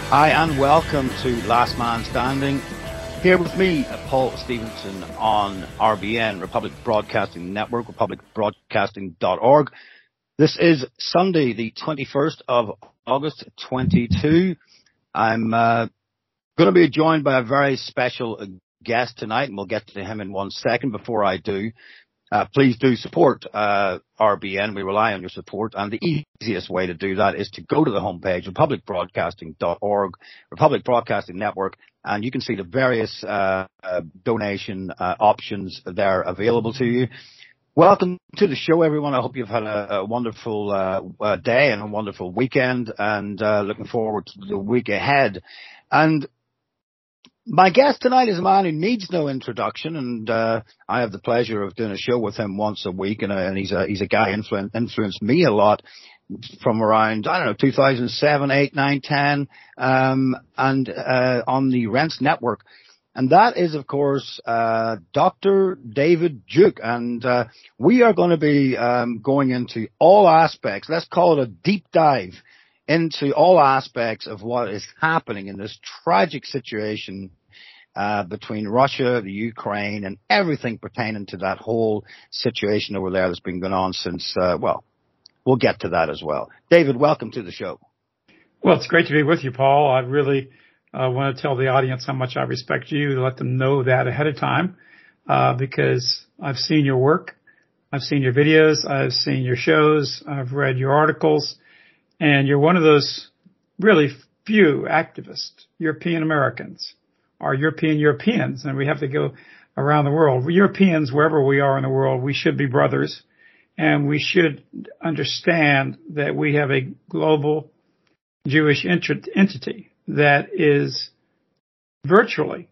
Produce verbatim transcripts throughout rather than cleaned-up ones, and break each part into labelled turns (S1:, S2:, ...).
S1: Hi, and welcome to Last Man Standing. Here with me, Paul Stevenson on R B N, Republic Broadcasting Network, republic broadcasting dot org. This is Sunday, the twenty-first of August, twenty-two. I'm uh, going to be joined by a very special guest tonight, and we'll get to him in one second. Before I do, Uh, please do support uh, R B N. We rely on your support, and the easiest way to do that is to go to the homepage, republic broadcasting dot org, Republic Broadcasting Network, and you can see the various uh, uh, donation uh, options there available to you. Welcome to the show, everyone. I hope you've had a, a wonderful uh, uh, day and a wonderful weekend, and uh, looking forward to the week ahead. And my guest tonight is a man who needs no introduction, and uh, I have the pleasure of doing a show with him once a week, and, uh, and he's a he's a guy who influ- influenced me a lot from around, I don't know, two thousand seven, eight, nine, ten, um, and uh, on the Rense Network. And that is, of course, uh, Doctor David Duke, and uh, we are going to be um, going into all aspects, let's call it a deep dive, into all aspects of what is happening in this tragic situation uh, between Russia, the Ukraine, and everything pertaining to that whole situation over there that's been going on since, uh, well, we'll get to that as well. David, welcome to the show.
S2: Well, it's great to be with you, Paul. I really uh, want to tell the audience how much I respect you, to let them know that ahead of time, uh, because I've seen your work. I've seen your videos. I've seen your shows. I've read your articles. And you're one of those really few activist European Americans, or European Europeans, and we have to go around the world. Europeans, wherever we are in the world, we should be brothers, and we should understand that we have a global Jewish entity that is virtually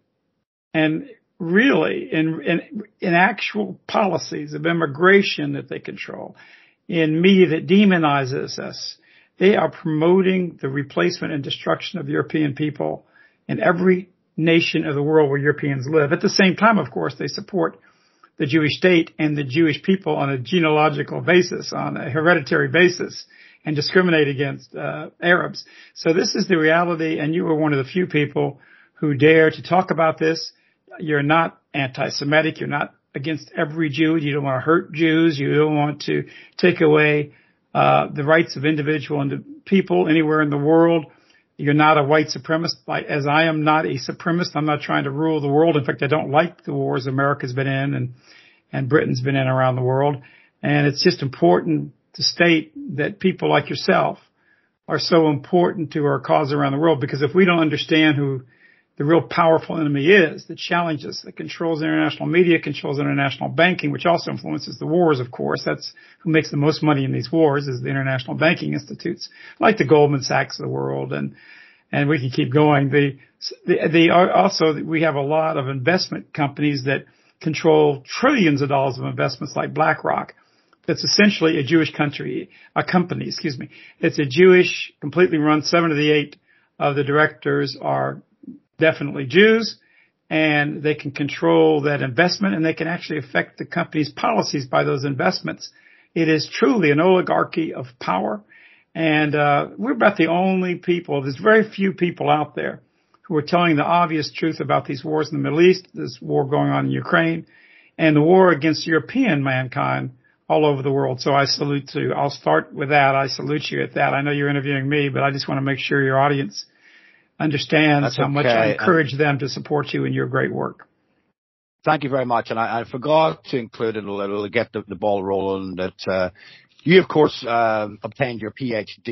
S2: and really in, in, in actual policies of immigration that they control, in media that demonizes us. They are promoting the replacement and destruction of the European people in every nation of the world where Europeans live. At the same time, of course, they support the Jewish state and the Jewish people on a genealogical basis, on a hereditary basis, and discriminate against uh, Arabs. So this is the reality, and you are one of the few people who dare to talk about this. You're not anti-Semitic. You're not against every Jew. You don't want to hurt Jews. You don't want to take away Uh, the rights of individual and people anywhere in the world. You're not a white supremacist, as I am not a supremacist. I'm not trying to rule the world. In fact, I don't like the wars America's been in and, and Britain's been in around the world. And it's just important to state that people like yourself are so important to our cause around the world, because if we don't understand who the real powerful enemy is that challenges, that controls international media, controls international banking, which also influences the wars, of course. That's who makes the most money in these wars, is the international banking institutes, like the Goldman Sachs of the world, and and we can keep going. The, the, the also we have a lot of investment companies that control trillions of dollars of investments, like BlackRock. That's essentially a Jewish country, a company, excuse me. It's a Jewish, completely run. Seven of the eight of the directors are definitely Jews, and they can control that investment, and they can actually affect the company's policies by those investments. It is truly an oligarchy of power, and uh we're about the only people, there's very few people out there who are telling the obvious truth about these wars in the Middle East, this war going on in Ukraine, and the war against European mankind all over the world. So I salute you. I'll start with that. I salute you at that. I know you're interviewing me, but I just want to make sure your audience understands
S1: That's
S2: how
S1: okay.
S2: much I encourage them to support you in your great work.
S1: Thank you very much. And I, I forgot to include it a little to get the, the ball rolling that uh, you, of course, uh, obtained your PhD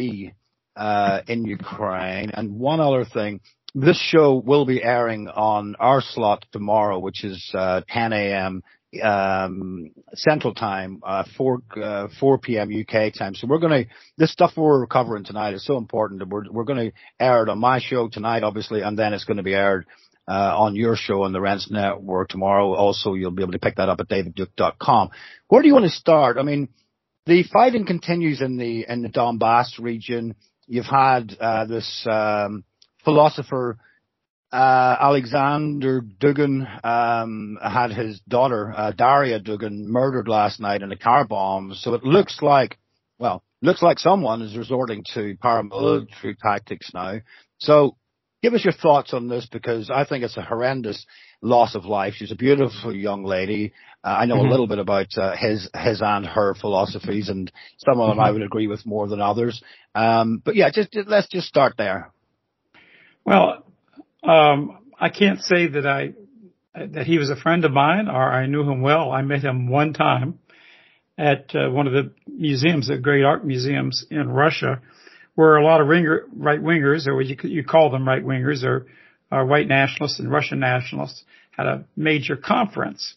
S1: uh, in Ukraine. And one other thing, this show will be airing on our slot tomorrow, which is uh, ten a.m. Um, Central Time, uh, four, uh, four p.m. U K time. So we're going to, this stuff we're covering tonight is so important that we're, we're going to air it on my show tonight, obviously, and then it's going to be aired uh, on your show on the Rense Network tomorrow. Also, you'll be able to pick that up at david duke dot com. Where do you want to start? I mean, the fighting continues in the, in the Donbass region. You've had uh, this um, philosopher, Uh, Alexander Dugin, um, had his daughter, uh, Daria Dugin, murdered last night in a car bomb. So it looks like, well, looks like someone is resorting to paramilitary tactics now. So Give us your thoughts on this, because I think it's a horrendous loss of life. She's a beautiful young lady. Uh, I know mm-hmm. a little bit about uh, his his and her philosophies, and some of them mm-hmm. I would agree with more than others. Um, but yeah, just, just let's just start there.
S2: Well, um, I can't say that I that he was a friend of mine or I knew him well. I met him one time at uh, one of the museums, the great art museums in Russia, where a lot of ringer, right-wingers, or you, you call them right-wingers, or, or white nationalists and Russian nationalists, had a major conference.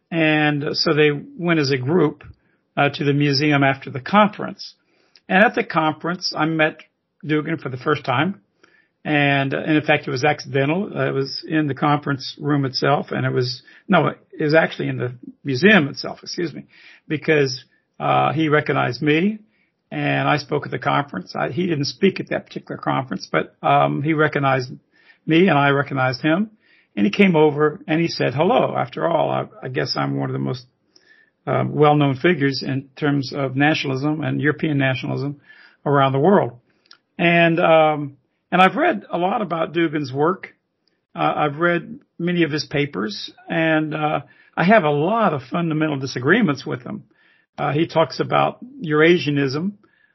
S2: And so they went as a group uh, to the museum after the conference. And at the conference, I met Dugin for the first time. And, uh, and in fact, it was accidental. Uh, it was in the conference room itself, and it was, no, it was actually in the museum itself, excuse me, because uh he recognized me, and I spoke at the conference. I, he didn't speak at that particular conference, but um he recognized me, and I recognized him. And he came over, and he said hello. After all, I, I guess I'm one of the most uh, well-known figures in terms of nationalism and European nationalism around the world. And um And I've read a lot about Dugin's work. Uh, I've read many of his papers, and uh, I have a lot of fundamental disagreements with him. Uh, he talks about Eurasianism,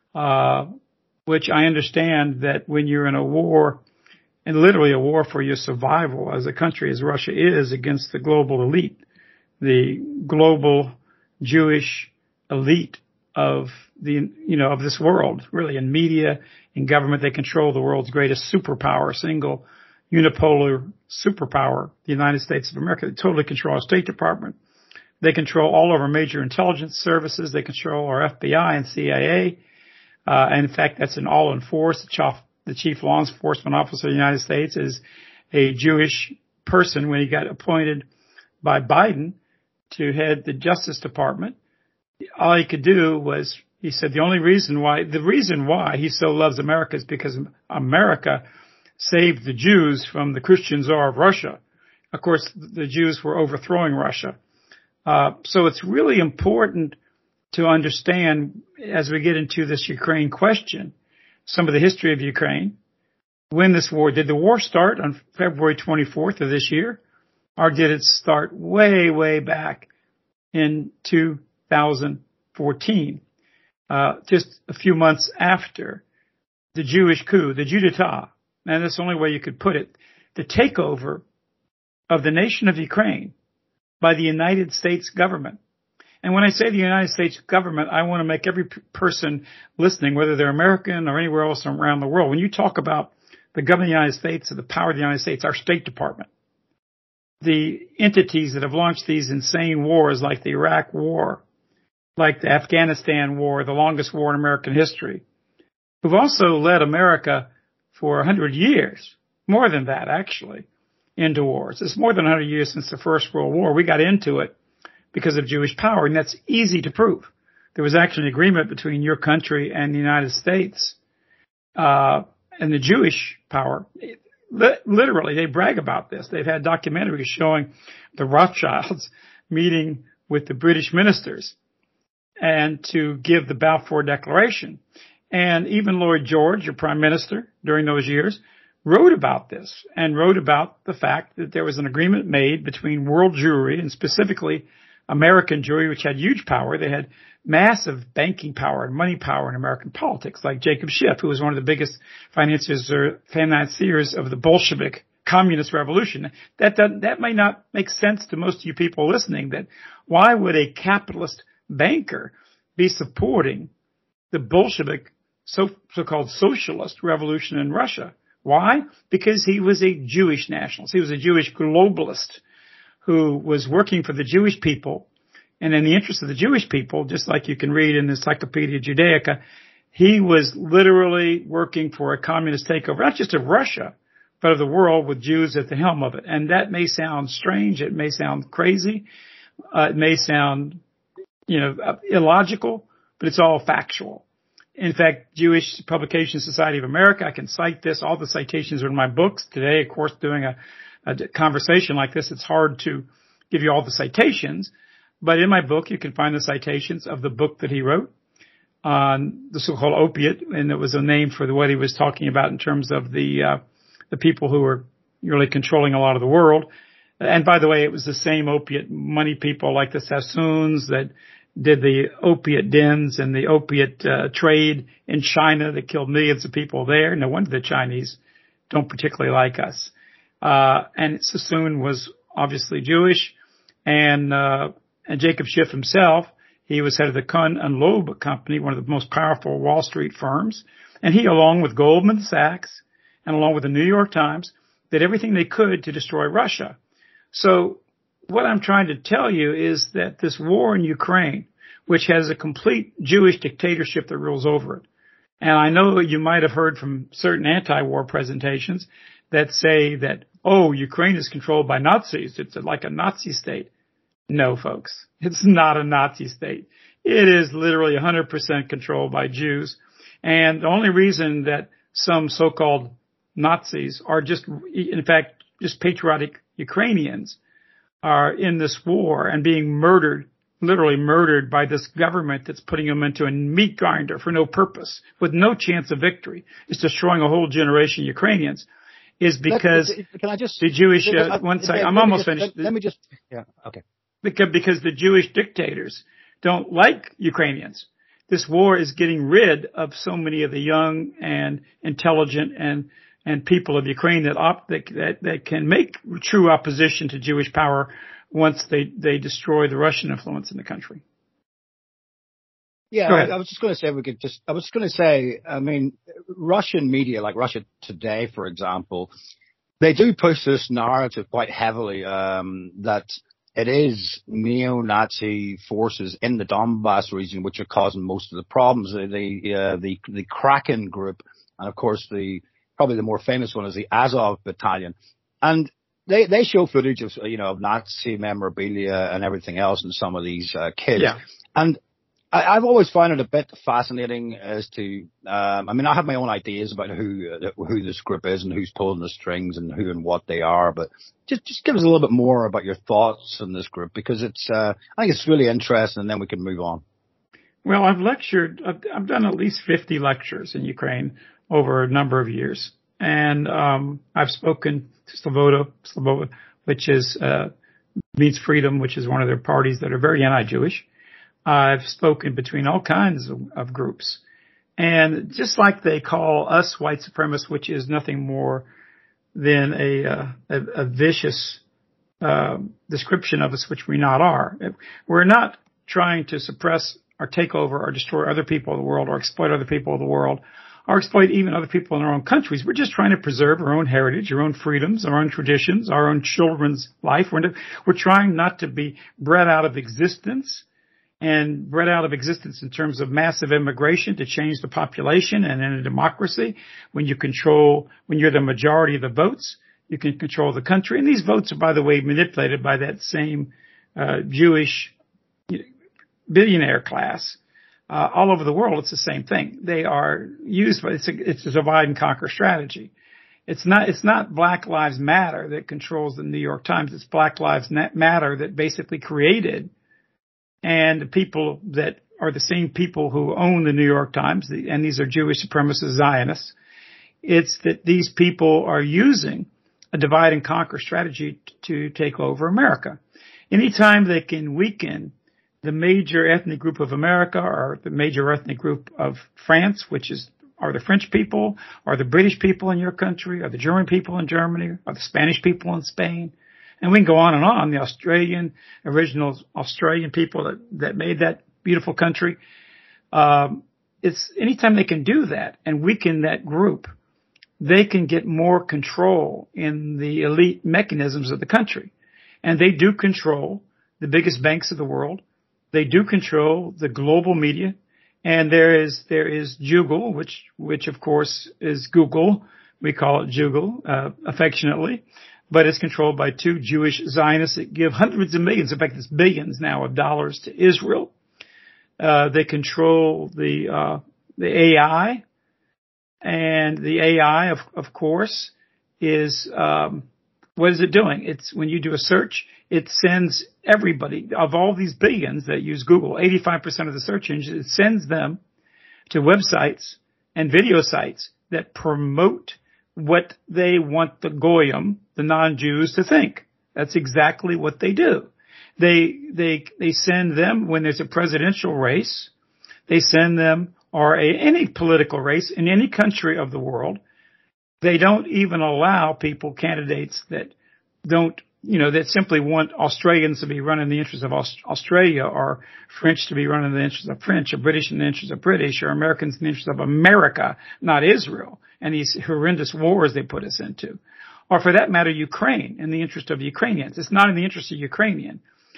S2: uh, which I understand that when you're in a war, and literally a war for your survival as a country as Russia is against the global elite, the global Jewish elite of the, you know, of this world, really, in media, in government. They control the world's greatest superpower, single unipolar superpower, the United States of America. They totally control our State Department. They control all of our major intelligence services. They control our F B I and C I A. Uh, and in fact, that's an all in force. The chief, the chief law enforcement officer of the United States is a Jewish person. When he got appointed by Biden to head the Justice Department, all he could do was, he said the only reason why, the reason why he so loves America is because America saved the Jews from the Christian Tsar of Russia. Of course, the Jews were overthrowing Russia. Uh, so it's really important to understand, as we get into this Ukraine question, some of the history of Ukraine, when this war, did the war start on February twenty-fourth of this year? Or did it start way, way back in two thousand fourteen, uh, just a few months after the Jewish coup, the coup d'etat, and that's the only way you could put it, the takeover of the nation of Ukraine by the United States government. And when I say the United States government, I want to make every p- person listening, whether they're American or anywhere else around the world, when you talk about the government of the United States or the power of the United States, our State Department, the entities that have launched these insane wars like the Iraq War, like the Afghanistan War, the longest war in American history, who've also led America for a hundred years, more than that actually, into wars. It's more than a hundred years since the First World War. We got into it because of Jewish power, and that's easy to prove. There was actually an agreement between your country and the United States, uh, and the Jewish power. Literally, they brag about this. They've had documentaries showing the Rothschilds meeting with the British ministers and to give the Balfour Declaration. And even Lloyd George, your prime minister during those years, wrote about this and wrote about the fact that there was an agreement made between world Jewry and specifically American Jewry, which had huge power. They had massive banking power and money power in American politics, like Jacob Schiff, who was one of the biggest financiers or financiers of the Bolshevik communist revolution. That, that, that may not make sense to most of you people listening, that why would a capitalist banker be supporting the Bolshevik so, so-called socialist revolution in Russia? Why? Because he was a Jewish nationalist. He was a Jewish globalist who was working for the Jewish people. And in the interest of the Jewish people, just like you can read in the Encyclopedia Judaica, he was literally working for a communist takeover, not just of Russia, but of the world, with Jews at the helm of it. And that may sound strange. It may sound crazy. Uh, it may sound, you know, illogical, but it's all factual. In fact, Jewish Publication Society of America, I can cite this. All the citations are in my books. Today, of course, doing a, a conversation like this, it's hard to give you all the citations. But in my book, you can find the citations of the book that he wrote on the so-called opiate, and it was a name for what he was talking about in terms of the uh, the people who were really controlling a lot of the world. And by the way, it was the same opiate money people like the Sassoons that did the opiate dens and the opiate uh, trade in China that killed millions of people there. No wonder the Chinese don't particularly like us. Uh, and Sassoon was obviously Jewish, and uh, and Jacob Schiff himself, he was head of the Kuhn and Loeb Company, one of the most powerful Wall Street firms, and he, along with Goldman Sachs and along with the New York Times, did everything they could to destroy Russia. So what I'm trying to tell you is that this war in Ukraine, which has a complete Jewish dictatorship that rules over it, and I know you might have heard from certain anti-war presentations that say that, oh, Ukraine is controlled by Nazis. It's like a Nazi state. No, folks, it's not a Nazi state. It is literally one hundred percent controlled by Jews. And the only reason that some so-called Nazis are just, in fact, just patriotic Ukrainians are in this war and being murdered, literally murdered by this government that's putting them into a meat grinder for no purpose, with no chance of victory. It's destroying a whole generation of Ukrainians, is because
S1: Can I just,
S2: the Jewish, uh, one second, I'm almost
S1: just,
S2: finished.
S1: Let, let me just, yeah, okay.
S2: Because, because the Jewish dictators don't like Ukrainians. This war is getting rid of so many of the young and intelligent and and people of Ukraine that, op, that, that, that can make true opposition to Jewish power once they, they destroy the Russian influence in the country.
S1: Yeah, I, I was just going to say, we could just, I was going to say, I mean, Russian media, like Russia Today, for example, they do push this narrative quite heavily, um, that it is neo-Nazi forces in the Donbass region which are causing most of the problems. The, the, uh, the, the Kraken group, and of course the, probably the more famous one is the Azov Battalion. And they, they show footage of, you know, of Nazi memorabilia and everything else in some of these, uh, kids.
S2: Yeah.
S1: And I, I've always found it a bit fascinating as to, um, I mean, I have my own ideas about who, uh, who this group is and who's pulling the strings and who and what they are, but just, just give us a little bit more about your thoughts on this group, because it's, uh, I think it's really interesting, and then we can move on.
S2: Well, I've lectured, I've, I've done at least fifty lectures in Ukraine over a number of years. And, um, I've spoken to Sloboda, Sloboda, which is, uh, means freedom, which is one of their parties that are very anti-Jewish. I've spoken between all kinds of, of groups. And just like they call us white supremacists, which is nothing more than a, uh, a, a vicious, uh, description of us, which we not are. We're not trying to suppress or take over or destroy other people of the world or exploit other people of the world or exploit even other people in our own countries. We're just trying to preserve our own heritage, our own freedoms, our own traditions, our own children's life. We're, to, we're trying not to be bred out of existence and bred out of existence in terms of massive immigration to change the population. And in a democracy, when you control, when you're the majority of the votes, you can control the country. And these votes are, by the way, manipulated by that same uh, Jewish billionaire class. Uh, all over the world, it's the same thing. They are used, but it's a, it's a divide and conquer strategy. It's not, it's not Black Lives Matter that controls the New York Times. It's Black Lives Matter that basically created, and the people that are the same people who own the New York Times, and these are Jewish supremacist Zionists. It's that these people are using a divide and conquer strategy to take over America. Anytime they can weaken the major ethnic group of America or the major ethnic group of France, which is, are the French people, or the British people in your country, or the German people in Germany, or the Spanish people in Spain. And we can go on and on. The Australian, original Australian people that, that made that beautiful country. Um, it's anytime they can do that and weaken that group, they can get more control in the elite mechanisms of the country. And they do control the biggest banks of the world. They do control the global media, and there is there is Jugal, which which of course is Google. We call it Jugal uh, affectionately, but it's controlled by two Jewish Zionists that give hundreds of millions, in fact, it's billions now of dollars to Israel. Uh, they control the uh, the A I, and the A I, of of course, is um, what is it doing? It's when you do a search, it sends everybody of all these billions that use Google, eighty-five percent of the search engines, it sends them to websites and video sites that promote what they want the Goyim, the non-Jews, to think. That's exactly what they do. They, they, they send them when there's a presidential race. They send them, or a, any political race in any country of the world. They don't even allow people, candidates that don't, you know, that simply want Australians to be running the interests of Aust- Australia, or French to be running the interests of French, or British in the interests of British, or Americans in the interests of America, not Israel, and these horrendous wars they put us into. Or for that matter, Ukraine, in the interest of Ukrainians. It's not in the interest of Ukrainian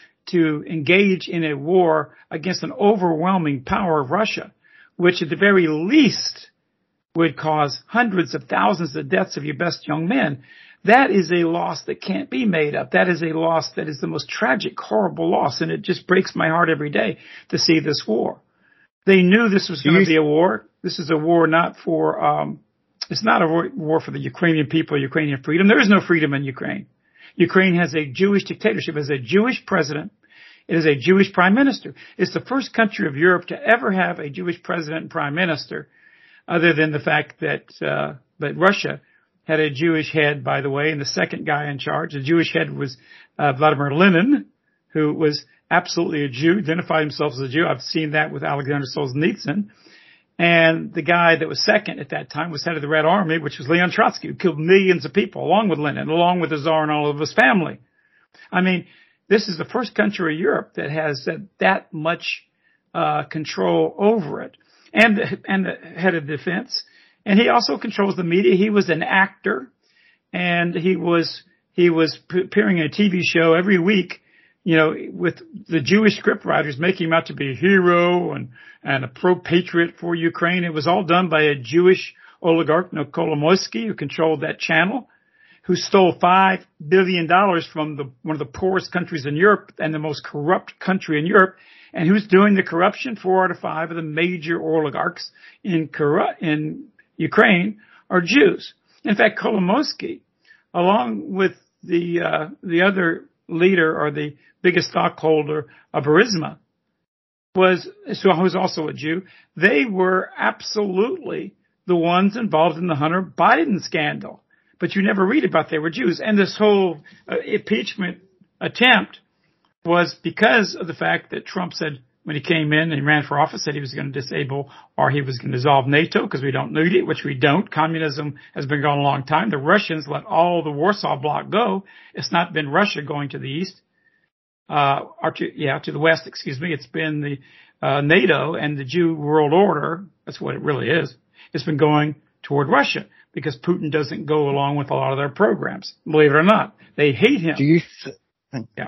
S2: to engage in a war against an overwhelming power of Russia, which at the very least would cause hundreds of thousands of deaths of your best young men. That is a loss that can't be made up. That is a loss that is the most tragic, horrible loss, and it just breaks my heart every day to see this war. They knew this was going to be a war. This is a war not for, um, it's not a war for the Ukrainian people, Ukrainian freedom. There is no freedom in Ukraine. Ukraine has a Jewish dictatorship. It has a Jewish president. It is a Jewish prime minister. It's the first country of Europe to ever have a Jewish president and prime minister, other than the fact that, uh, that Russia had a Jewish head, by the way, and the second guy in charge. The Jewish head was uh, Vladimir Lenin, who was absolutely a Jew, identified himself as a Jew. I've seen that with Alexander Solzhenitsyn. And the guy that was second at that time was head of the Red Army, which was Leon Trotsky, who killed millions of people, along with Lenin, along with the Tsar and all of his family. I mean, this is the first country of Europe that has that, that much uh, control over it. And the, and the head of defense. And he also controls the media. He was an actor, and he was he was appearing in a T V show every week, you know, with the Jewish scriptwriters making him out to be a hero and and a pro-patriot for Ukraine. It was all done by a Jewish oligarch, no, Kolomoisky, who controlled that channel, who stole five billion dollars from the one of the poorest countries in Europe and the most corrupt country in Europe. And who's doing the corruption? Four out of five of the major oligarchs in corru- in Ukraine are Jews. In fact, Kolomoisky, along with the uh, the other leader or the biggest stockholder of Burisma, was so who was also a Jew. They were absolutely the ones involved in the Hunter Biden scandal. But you never read about they were Jews. And this whole uh, impeachment attempt was because of the fact that Trump said when he came in and he ran for office that he was going to disable or he was going to dissolve NATO because we don't need it, which we don't. Communism has been going a long time. The Russians let all the Warsaw Bloc go. It's not been Russia going to the east, uh, or to, yeah, to the west, excuse me. It's been the uh, NATO and the Jew world order. That's what it really is. It's been going toward Russia because Putin doesn't go along with a lot of their programs. Believe it or not, they hate him.
S1: Do you th-
S2: yeah.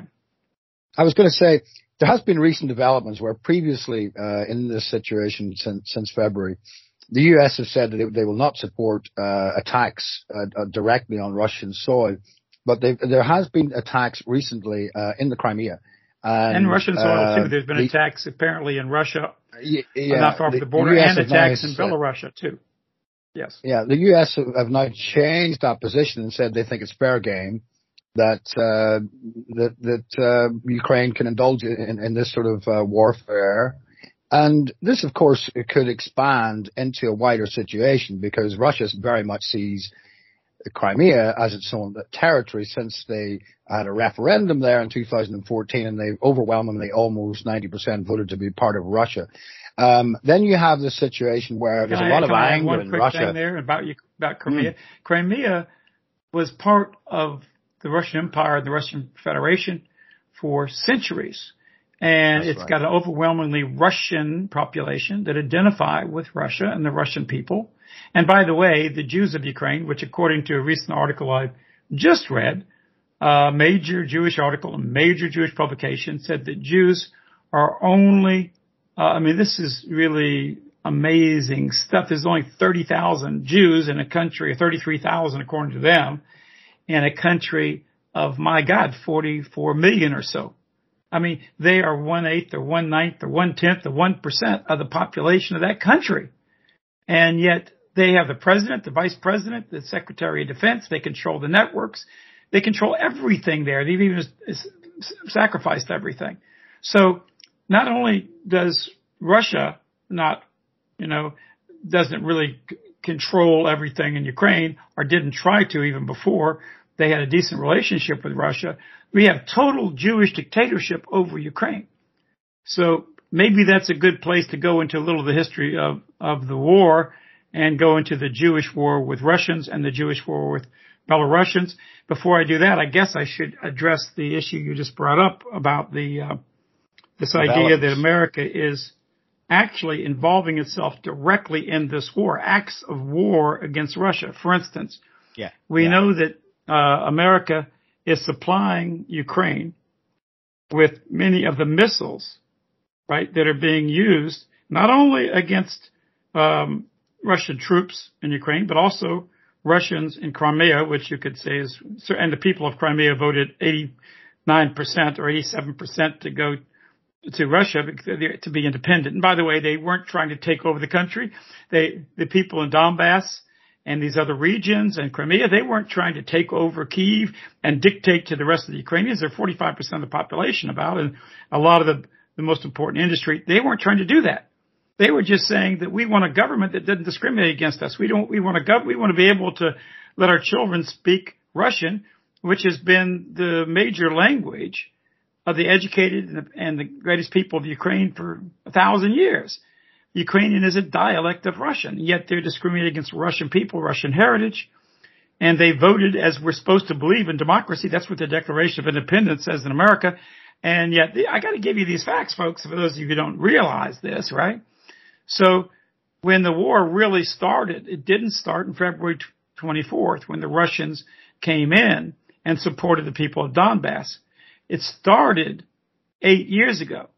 S1: I was going to say, there has been recent developments where previously uh, in this situation since, since February, the U S has said that they, they will not support uh, attacks uh, directly on Russian soil, but there has been attacks recently uh, in the Crimea. And,
S2: and Russian soil,
S1: uh,
S2: too. There's been the, attacks apparently in Russia,
S1: yeah, yeah,
S2: not far from the, the border, and attacks in Belarus, too. Yes.
S1: Yeah, the U S have now changed that position and said they think it's fair game that uh, that that uh, Ukraine can indulge in, in this sort of uh, warfare. And this, of course, could expand into a wider situation because Russia very much sees Crimea as its own territory since they had a referendum there in two thousand fourteen and they overwhelmingly, almost ninety percent voted to be part of Russia. Um, then you have the situation where there's
S2: can
S1: a lot
S2: I,
S1: of
S2: can I
S1: anger
S2: add one
S1: in
S2: quick
S1: Russia.
S2: Thing there about, about Crimea.
S1: Mm.
S2: Crimea was part of the Russian Empire and the Russian Federation for centuries. And
S1: That's
S2: it's
S1: right.
S2: got an overwhelmingly Russian population that identify with Russia and the Russian people. And by the way, the Jews of Ukraine, which according to a recent article I just read, a major Jewish article, a major Jewish publication, said that Jews are only, uh, I mean, this is really amazing stuff. There's only thirty thousand Jews in a country, thirty-three thousand according to them, in a country of, my God, forty-four million or so. I mean, they are one-eighth or one-ninth or one-tenth or one percent of the population of that country. And yet they have the president, the vice president, the secretary of defense. They control the networks. They control everything there. They've even sacrificed everything. So not only does Russia not, you know, doesn't really control everything in Ukraine, or didn't try to even before they had a decent relationship with Russia. We have total Jewish dictatorship over Ukraine. So maybe that's a good place to go into a little of the history of, of the war and go into the Jewish war with Russians and the Jewish war with Belarusians. Before I do that, I guess I should address the issue you just brought up about the uh, this idea that America is actually involving itself directly in this war, acts of war against Russia. For instance,
S1: yeah,
S2: we
S1: yeah.
S2: know that uh, America is supplying Ukraine with many of the missiles, right, that are being used not only against um, Russian troops in Ukraine, but also Russians in Crimea, which you could say is, and the people of Crimea voted eighty-nine percent or eighty-seven percent to go to Russia to be independent. And by the way, they weren't trying to take over the country. They, the people in Donbass and these other regions and Crimea, they weren't trying to take over Kyiv and dictate to the rest of the Ukrainians. They're forty-five percent of the population about, and a lot of the, the most important industry. They weren't trying to do that. They were just saying that we want a government that doesn't discriminate against us. We don't, we want a gov, we want to be able to let our children speak Russian, which has been the major language of the educated and the, and the greatest people of Ukraine for a thousand years. Ukrainian is a dialect of Russian, yet they're discriminating against Russian people, Russian heritage, and they voted as we're supposed to believe in democracy. That's what the Declaration of Independence says in America. And yet, I got to give you these facts, folks, for those of you who don't realize this, right? So when the war really started, it didn't start on February twenty-fourth when the Russians came in and supported the people of Donbass. It started eight years ago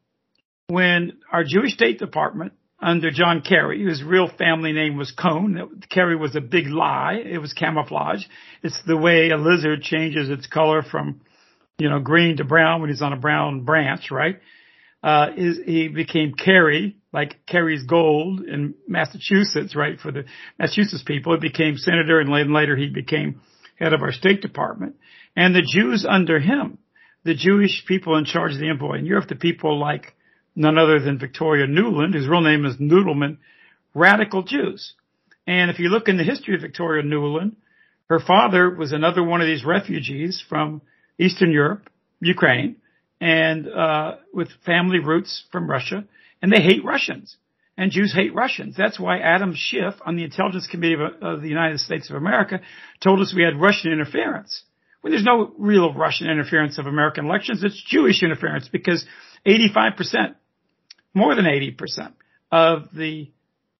S2: when our Jewish State Department under John Kerry, whose real family name was Cohn. Kerry was a big lie. It was camouflage. It's the way a lizard changes its color from, you know, green to brown when he's on a brown branch, right? Uh, is, he became Kerry, like Kerry's gold in Massachusetts, right? For the Massachusetts people, he became senator, and later he became head of our State Department. And the Jews under him, the Jewish people in charge of the envoy in Europe, the people like none other than Victoria Nuland, whose real name is Noodleman, radical Jews. And if you look in the history of Victoria Nuland, her father was another one of these refugees from Eastern Europe, Ukraine, and uh with family roots from Russia, and they hate Russians, and Jews hate Russians. That's why Adam Schiff on the Intelligence Committee of, of the United States of America told us we had Russian interference. When there's no real Russian interference of American elections, it's Jewish interference, because eighty-five percent, more than eighty percent of the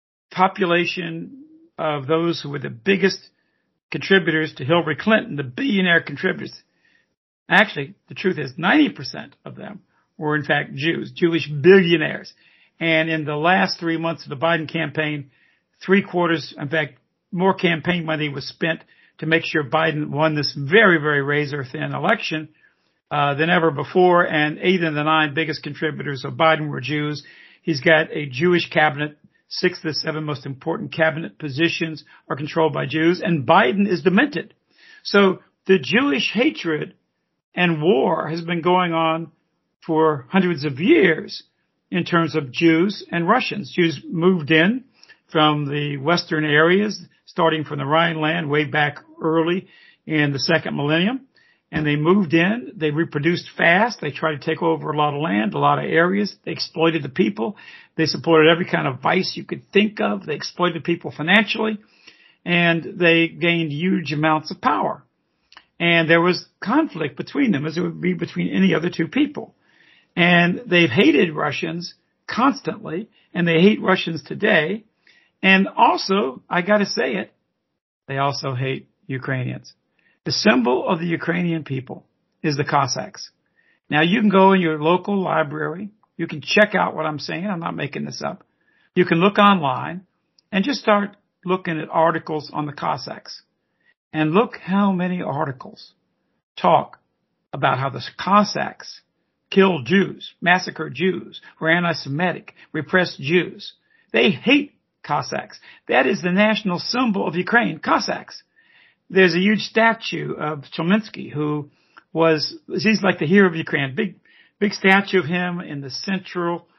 S2: population of those who were the biggest contributors to Hillary Clinton, the billionaire contributors, actually, the truth is ninety percent of them were in fact Jews, Jewish billionaires. And in the last three months of the Biden campaign, three quarters, in fact, more campaign money was spent to make sure Biden won this very, very razor-thin election uh, than ever before. And eight of the nine biggest contributors of Biden were Jews. He's got a Jewish cabinet. Six of the seven most important cabinet positions are controlled by Jews. And Biden is demented. So the Jewish hatred and war has been going on for hundreds of years in terms of Jews and Russians. Jews moved in from the western areas, starting from the Rhineland way back early in the second millennium. And they moved in. They reproduced fast. They tried to take over a lot of land, a lot of areas. They exploited the people. They supported every kind of vice you could think of. They exploited people financially. And they gained huge amounts of power. And there was conflict between them, as it would be between any other two people. And they've hated Russians constantly, and they hate Russians today. And also, I got to say it, they also hate Ukrainians. The symbol of the Ukrainian people is the Cossacks. Now, you can go in your local library. You can check out what I'm saying. I'm not making this up. You can look online and just start looking at articles on the Cossacks. And look how many articles talk about how the Cossacks killed Jews, massacred Jews, were anti-Semitic, repressed Jews. They hate Cossacks. That is the national symbol of Ukraine, Cossacks. There's a huge statue of Chmelsky, who was, he's like the hero of Ukraine. Big, big statue of him in the central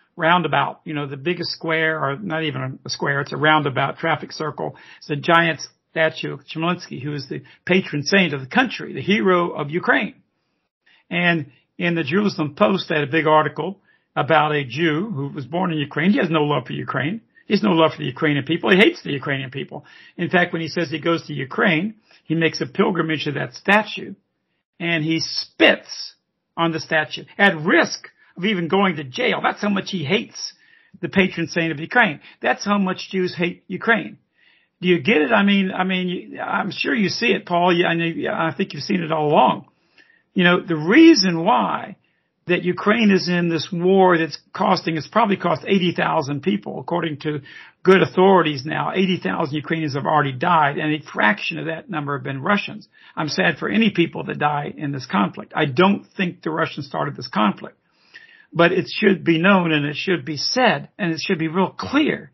S2: roundabout, you know, the biggest square, or not even a square, it's a roundabout traffic circle. It's a giant statue of Chmelsky, who is the patron saint of the country, the hero of Ukraine. And in the Jerusalem Post, they had a big article about a Jew who was born in Ukraine. He has no love for Ukraine. He has no love for the Ukrainian people. He hates the Ukrainian people. In fact, when he says he goes to Ukraine, he makes a pilgrimage to that statue, and he spits on the statue at risk of even going to jail. That's how much he hates the patron saint of Ukraine. That's how much Jews hate Ukraine. Do you get it? I mean, I mean, I'm sure you see it, Paul. I know, I think you've seen it all along. You know, the reason why that Ukraine is in this war that's costing, it's probably cost eighty thousand people, according to good authorities now. eighty thousand Ukrainians have already died, and a fraction of that number have been Russians. I'm sad for any people that die in this conflict. I don't think the Russians started this conflict. But it should be known, and it should be said, and it should be real clear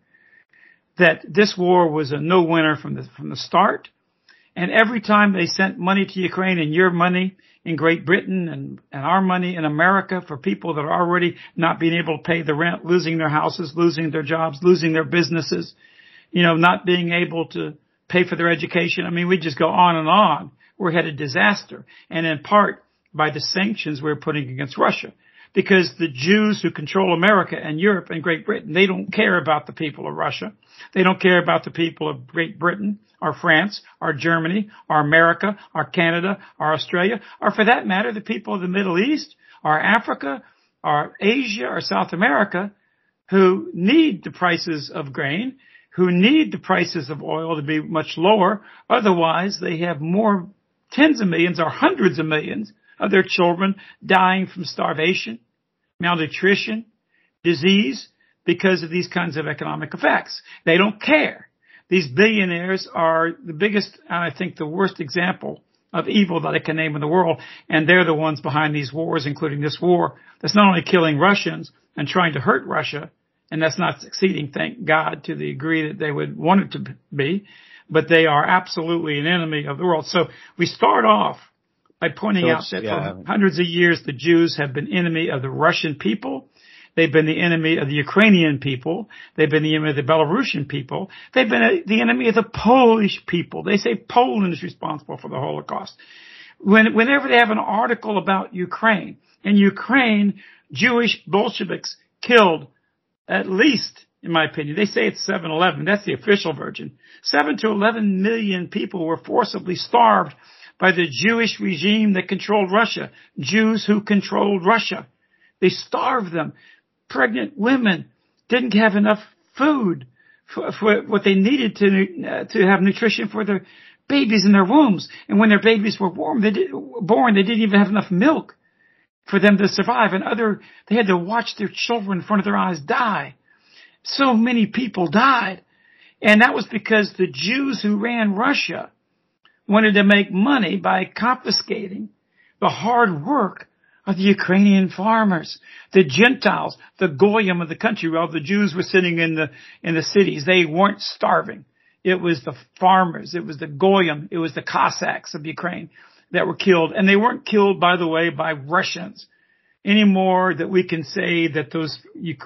S2: that this war was a no-winner from the, from the start. And every time they sent money to Ukraine, and your money in Great Britain, and, and our money in America for people that are already not being able to pay the rent, losing their houses, losing their jobs, losing their businesses, you know, not being able to pay for their education. I mean, we just go on and on. We're headed disaster. And in part by the sanctions we're putting against Russia. Because the Jews who control America and Europe and Great Britain, they don't care about the people of Russia. They don't care about the people of Great Britain, or France, or Germany, or America, or Canada, or Australia, or for that matter, the people of the Middle East, or Africa, or Asia, or South America, who need the prices of grain, who need the prices of oil to be much lower. Otherwise, they have more tens of millions or hundreds of millions of their children dying from starvation, malnutrition, disease, because of these kinds of economic effects. They don't care. These billionaires are the biggest, and I think the worst example of evil that I can name in the world, and they're the ones behind these wars, including this war that's not only killing Russians and trying to hurt Russia, and that's not succeeding, thank God, to the degree that they would want it to be, but they are absolutely an enemy of the world. So we start off by pointing so out that yeah. for hundreds of years, the Jews have been enemy of the Russian people. They've been the enemy of the Ukrainian people. They've been the enemy of the Belarusian people. They've been a, the enemy of the Polish people. They say Poland is responsible for the Holocaust. When, whenever they have an article about Ukraine, in Ukraine, Jewish Bolsheviks killed at least, in my opinion, they say it's seven eleven. That's the official version. seven to eleven million people were forcibly starved by the Jewish regime that controlled Russia. Jews who controlled Russia. They starved them. Pregnant women didn't have enough food for, for what they needed to uh, to have nutrition for their babies in their wombs. And when their babies were born, they did, born, they didn't even have enough milk for them to survive. And other, they had to watch their children in front of their eyes die. So many people died. And that was because the Jews who ran Russia wanted to make money by confiscating the hard work of the Ukrainian farmers, the Gentiles, the Goyim of the country. While the Jews were sitting in the, in the cities, they weren't starving. It was the farmers. It was the Goyim. It was the Cossacks of Ukraine that were killed. And they weren't killed, by the way, by Russians any more that we can say that those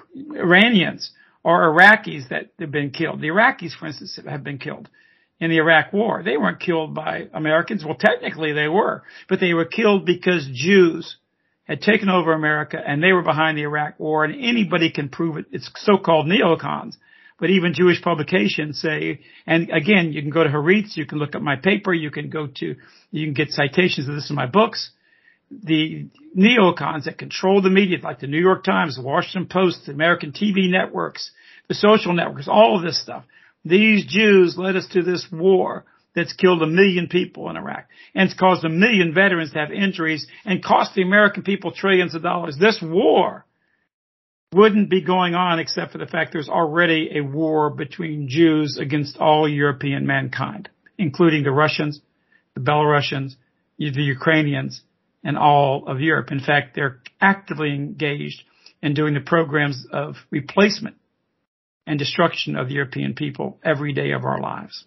S2: Iranians or Iraqis that have been killed. The Iraqis, for instance, have been killed in the Iraq war. They weren't killed by Americans. Well, technically they were, but they were killed because Jews had taken over America and they were behind the Iraq war, and anybody can prove it. It's so-called neocons. But even Jewish publications say, and again, you can go to Haaretz, you can look at my paper, you can go to, you can get citations of this in my books. The neocons that control the media, like the New York Times, the Washington Post, the American T V networks, the social networks, all of this stuff. These Jews led us to this war that's killed a million people in Iraq, and it's caused a million veterans to have injuries and cost the American people trillions of dollars. This war wouldn't be going on except for the fact there's already a war between Jews against all European mankind, including the Russians, the Belarusians, the Ukrainians, and all of Europe. In fact, they're actively engaged in doing the programs of replacement and destruction of the European people every day of our lives.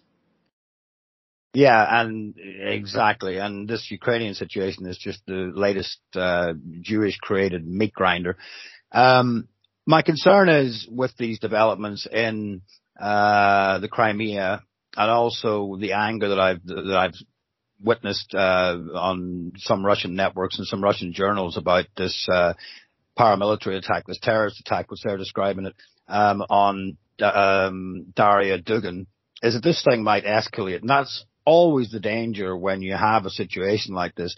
S1: Yeah, and exactly. And this Ukrainian situation is just the latest uh, Jewish-created meat grinder. Um, My concern is with these developments in uh, the Crimea, and also the anger that I've that I've witnessed uh, on some Russian networks and some Russian journals about this uh, paramilitary attack, this terrorist attack, which they're describing it, um, on um, Daria Dugin, is that this thing might escalate, and that's always the danger when you have a situation like this.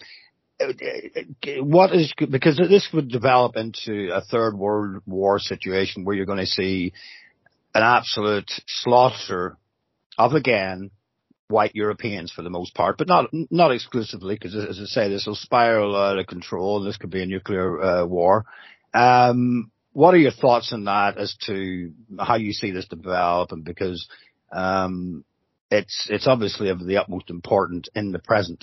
S1: What is, because this would develop into a third world war situation where you're going to see an absolute slaughter of, again, white Europeans for the most part, but not not exclusively, because as I say, this will spiral out of control. This could be a nuclear uh, war. Um, what are your thoughts on that as to how you see this developing? Because um, it's it's obviously of the utmost importance in the present.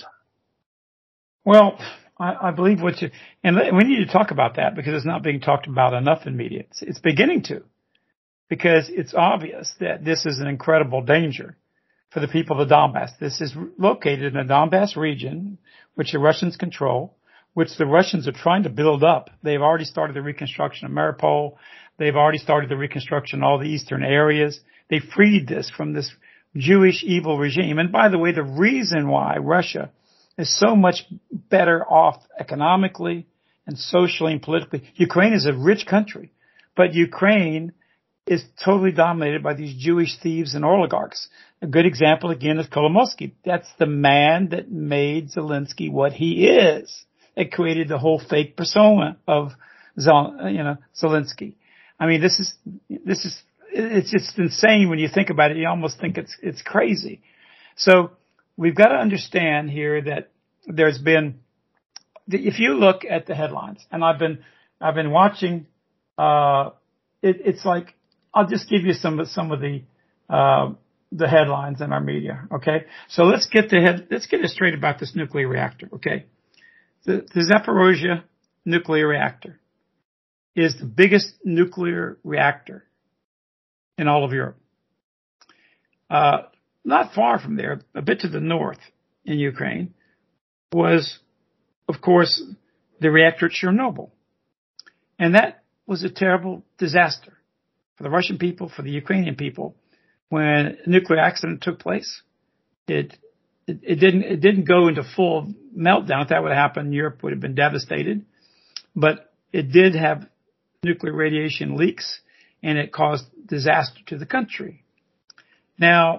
S2: Well, I, I believe what you, and we need to talk about that because it's not being talked about enough in media. It's, it's beginning to, because it's obvious that this is an incredible danger for the people of the Donbass. This is located in the Donbass region, which the Russians control, which the Russians are trying to build up. They've already started the reconstruction of Mariupol. They've already started the reconstruction of all the eastern areas. They freed this from this Jewish evil regime. And by the way, the reason why Russia is so much better off economically and socially and politically. Ukraine is a rich country, but Ukraine is totally dominated by these Jewish thieves and oligarchs. A good example, again, is Kolomoisky. That's the man that made Zelensky what he is. It created the whole fake persona of, you know, Zelensky. I mean, this is, this is, it's just insane when you think about it. You almost think it's, it's crazy. So, we've got to understand here that there's been, if you look at the headlines, and I've been, I've been watching, uh, it, it's like, I'll just give you some of, some of the, uh, the headlines in our media. Okay. So let's get the head, let's get it straight about this nuclear reactor. Okay. The, the Zaporozhye nuclear reactor is the biggest nuclear reactor in all of Europe. Uh, Not far from there, a bit to the north in Ukraine, was, of course, the reactor at Chernobyl. And that was a terrible disaster for the Russian people, for the Ukrainian people. When a nuclear accident took place, it, it, it didn't, it didn't go into full meltdown. If that would have happened, Europe would have been devastated. But it did have nuclear radiation leaks, and it caused disaster to the country. Now,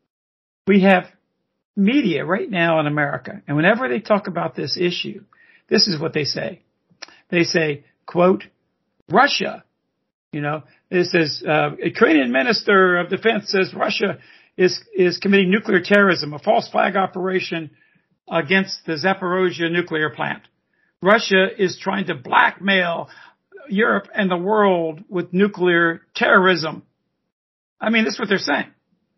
S2: we have media right now in America, and whenever they talk about this issue, this is what they say. They say, quote, Russia, you know, it says, uh, Ukrainian Minister of Defense says Russia is, is committing nuclear terrorism, a false flag operation against the Zaporozhye nuclear plant. Russia is trying to blackmail Europe and the world with nuclear terrorism. I mean, that's what they're saying.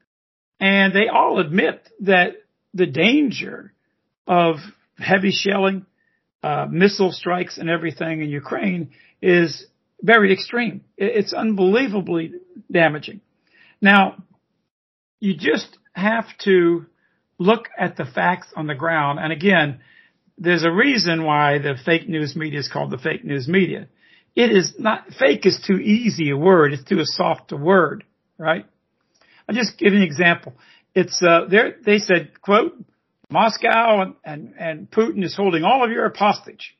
S2: And they all admit that the danger of heavy shelling, uh, missile strikes and everything in Ukraine is very extreme. It's unbelievably damaging. Now, you just have to look at the facts on the ground. And again, there's a reason why the fake news media is called the fake news media. It is not, fake is too easy a word. It's too soft a word, right? I'll just give you an example. It's, uh, there, they said, quote, Moscow and, and, and Putin is holding all of Europe hostage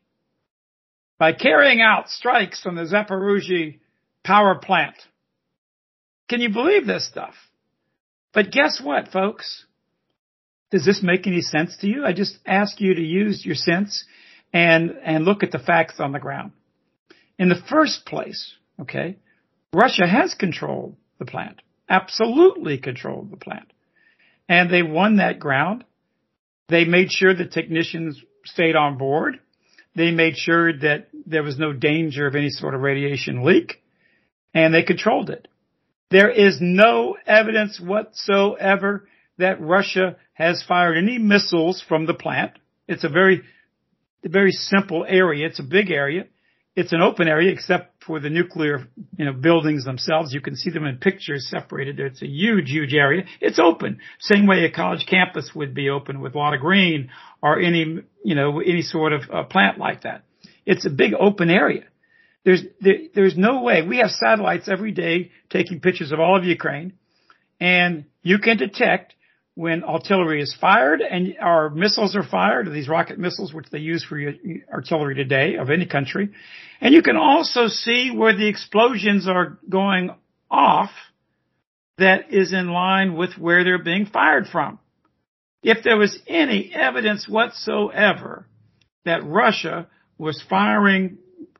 S2: by carrying out strikes on the Zaporozhye power plant. Can you believe this stuff? But guess what, folks? Does this make any sense to you? I just ask you to use your sense and, and look at the facts on the ground. In the first place, okay, Russia has controlled the plant. Absolutely controlled the plant. And they won that ground. They made sure the technicians stayed on board. They made sure that there was no danger of any sort of radiation leak. And they controlled it. There is no evidence whatsoever that Russia has fired any missiles from the plant. It's a very, a very simple area. It's a big area. It's an open area except for the nuclear, you know, buildings themselves. You can see them in pictures separated. It's a huge, huge area. It's open. Same way a college campus would be open with a lot of green or any, you know, any sort of uh, plant like that. It's a big open area. There's, there, there's no way. We have satellites every day taking pictures of all of Ukraine, and you can detect when artillery is fired and our missiles are fired, or these rocket missiles, which they use for artillery today of any country. And you can also see where the explosions are going off that is in line with where they're being fired from. If there was any evidence whatsoever that Russia was firing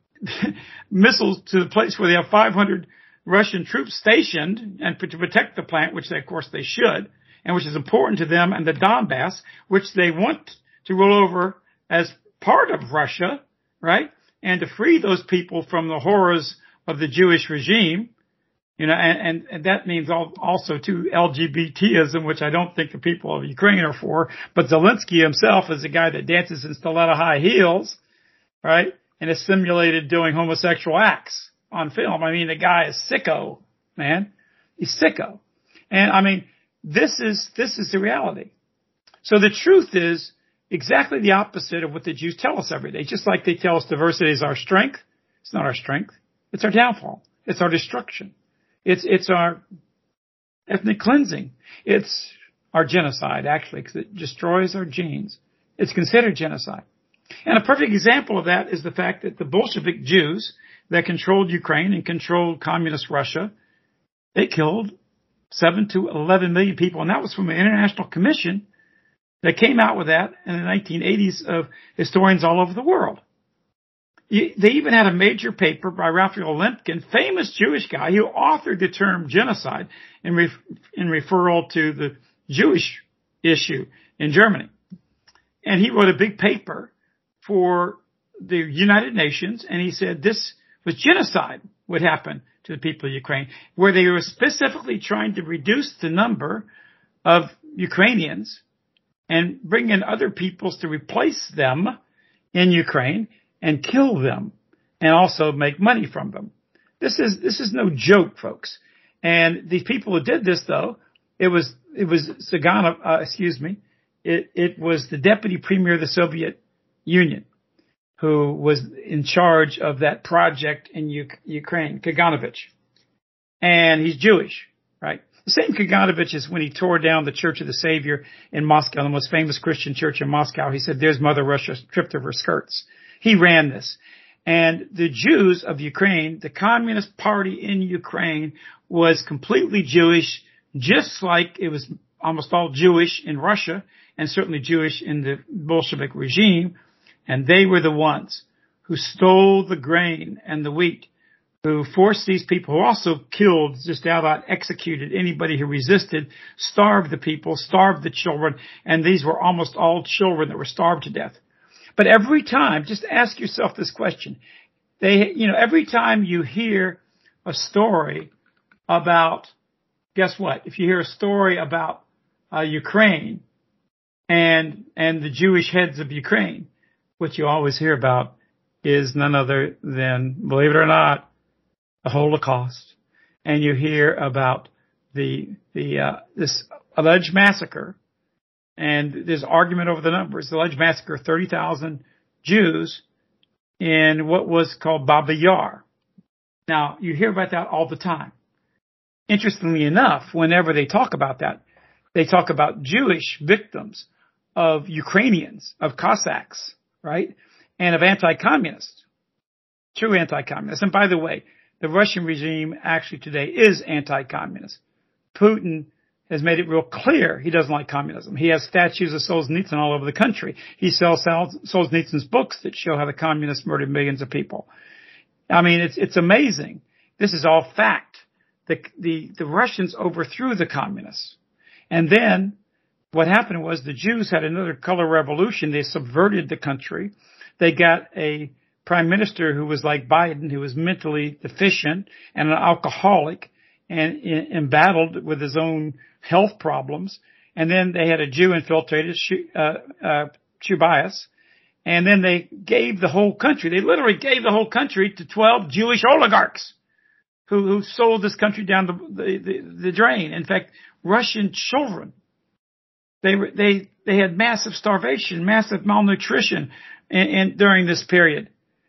S2: missiles to the place where they have five hundred Russian troops stationed and to protect the plant, which they, of course they should, and which is important to them, and the Donbass, which they want to roll over as part of Russia, right? And to free those people from the horrors of the Jewish regime, you know, and, and, and that means also too LGBTism, which I don't think the people of Ukraine are for, but Zelensky himself is a guy that dances in stiletto high heels, right? And is simulated doing homosexual acts on film. I mean, the guy is sicko, man. He's sicko. And I mean, this is, this is the reality. So the truth is exactly the opposite of what the Jews tell us every day. Just like they tell us diversity is our strength. It's not our strength. It's our downfall. It's our destruction. It's, it's our ethnic cleansing. It's our genocide, actually, because it destroys our genes. It's considered genocide. And a perfect example of that is the fact that the Bolshevik Jews that controlled Ukraine and controlled communist Russia, they killed seven to eleven million people. And that was from an international commission that came out with that in the nineteen eighties of historians all over the world. They even had a major paper by Raphael Lemkin, famous Jewish guy who authored the term genocide in, ref- in referral to the Jewish issue in Germany. And he wrote a big paper for the United Nations, and he said this was genocide would happen to the people of Ukraine, where they were specifically trying to reduce the number of Ukrainians and bring in other peoples to replace them in Ukraine and kill them and also make money from them. This is, this is no joke, folks. And these people who did this, though, it was, it was Saganov, uh, excuse me, it, it was the deputy premier of the Soviet Union who was in charge of that project in U- Ukraine, Kaganovich. And he's Jewish, right? The same Kaganovich is when he tore down the Church of the Savior in Moscow, the most famous Christian church in Moscow. He said, there's Mother Russia stripped of her skirts. He ran this. And the Jews of Ukraine, the Communist Party in Ukraine, was completely Jewish, just like it was almost all Jewish in Russia, and certainly Jewish in the Bolshevik regime. And they were the ones who stole the grain and the wheat, who forced these people, who also killed, just outright executed anybody who resisted, starved the people, starved the children, and these were almost all children that were starved to death. But every time, just ask yourself this question. They, you know, every time you hear a story about, guess what? If you hear a story about uh, Ukraine and, and the Jewish heads of Ukraine, what you always hear about is none other than, believe it or not, the Holocaust. And you hear about the, the, uh, this alleged massacre. And there's argument over the numbers. The alleged massacre of thirty thousand Jews in what was called Baba Yar. Now, you hear about that all the time. Interestingly enough, whenever they talk about that, they talk about Jewish victims of Ukrainians, of Cossacks, right? And of anti-communists, true anti-communists. And by the way, the Russian regime actually today is anti-communist. Putin has made it real clear he doesn't like communism. He has statues of Solzhenitsyn all over the country. He sells Solzhenitsyn's books that show how the communists murdered millions of people. I mean, it's, it's amazing. This is all fact. The, the, the Russians overthrew the communists. And then what happened was the Jews had another color revolution. They subverted the country. They got a prime minister who was like Biden, who was mentally deficient and an alcoholic and embattled with his own health problems. And then they had a Jew infiltrated, uh, uh, Chubaias. And then they gave the whole country, they literally gave the whole country to twelve Jewish oligarchs who, who sold this country down the, the, the, the drain. In fact, Russian children, they were, they, they had massive starvation, massive malnutrition in, in, during this period.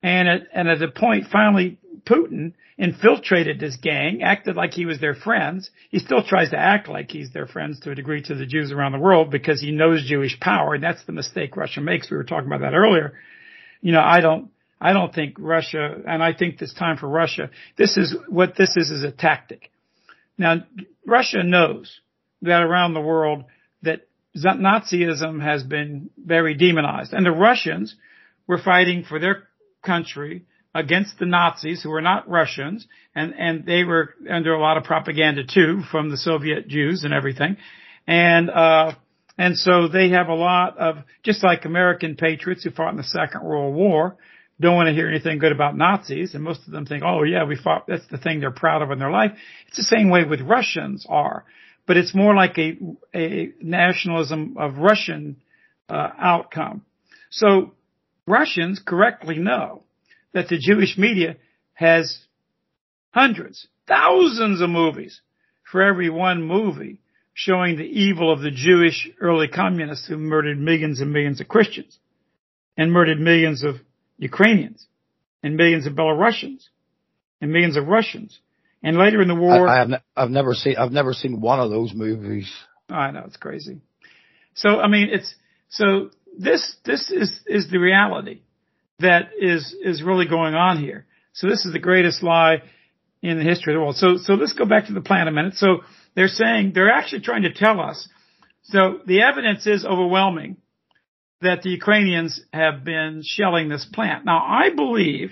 S2: And at, and at the point, finally, Putin infiltrated this gang, acted like he was their friends. He still tries to act like he's their friends to a degree to the Jews around the world because he knows Jewish power, and that's the mistake Russia makes. We were talking about that earlier. You know, I don't, I don't think Russia, and I think it's time for Russia. This is what this is, is a tactic. Now, Russia knows that around the world that Nazism has been very demonized, and the Russians were fighting for their country against the Nazis, who were not Russians, and, and they were under a lot of propaganda too from the Soviet Jews and everything. And, uh, and so they have a lot of, just like American patriots who fought in the Second World War, don't want to hear anything good about Nazis, and most of them think, oh yeah, we fought, that's the thing they're proud of in their life. It's the same way with Russians are, but it's more like a, a nationalism of Russian, uh, outcome. So Russians correctly know that the Jewish media has hundreds, thousands of movies for every one movie showing the evil of the Jewish early communists who murdered millions and millions of Christians and murdered millions of Ukrainians and millions of Belarusians and millions of Russians. And later in the war,
S1: I, I have ne- I've never seen I've never seen one of those movies.
S2: I know, it's crazy. So I mean, it's so this this is is the reality that is is really going on here. So this is the greatest lie in the history of the world. So so let's go back to the plan a minute. So they're saying, they're actually trying to tell us. So the evidence is overwhelming that the Ukrainians have been shelling this plant. Now I believe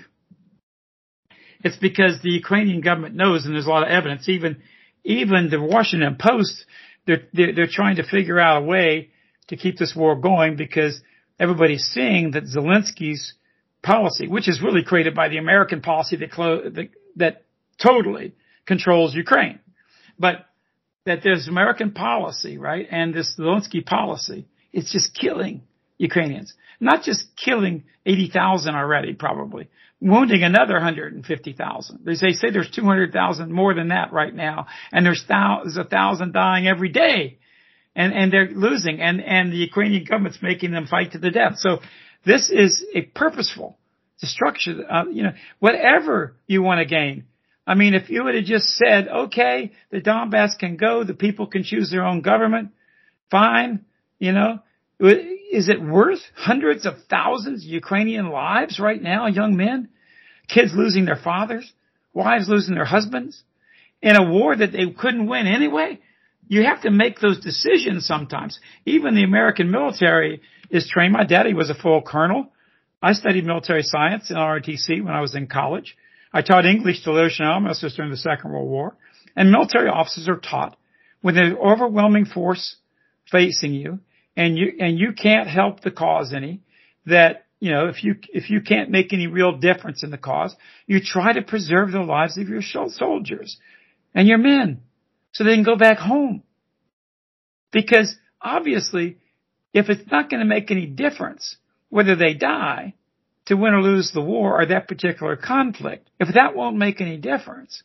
S2: it's because the Ukrainian government knows, and there's a lot of evidence. Even even the Washington Post, they're they're, they're trying to figure out a way to keep this war going because everybody's seeing that Zelensky's policy, which is really created by the American policy that, clo- that, that totally controls Ukraine. But that there's American policy, right? And this Zelensky policy, it's just killing Ukrainians. Not just killing eighty thousand already, probably. Wounding another one hundred fifty thousand. They say, say there's two hundred thousand more than that right now. And there's thousands, a thousand dying every day. And, and they're losing. And, and the Ukrainian government's making them fight to the death. So this is a purposeful destruction. Uh, you know, whatever you want to gain. I mean, if you would have just said, okay, the Donbass can go, the people can choose their own government, fine, you know, is it worth hundreds of thousands of Ukrainian lives right now, young men, kids losing their fathers, wives losing their husbands, in a war that they couldn't win anyway? You have to make those decisions sometimes. Even the American military is trained. My daddy was a full colonel. I studied military science in R O T C when I was in college. I taught English to Little Almasis during the Second World War. And military officers are taught when there's overwhelming force facing you and you, and you can't help the cause any, that, you know, if you, if you can't make any real difference in the cause, you try to preserve the lives of your soldiers and your men so they can go back home. Because obviously, if it's not going to make any difference whether they die to win or lose the war or that particular conflict, if that won't make any difference,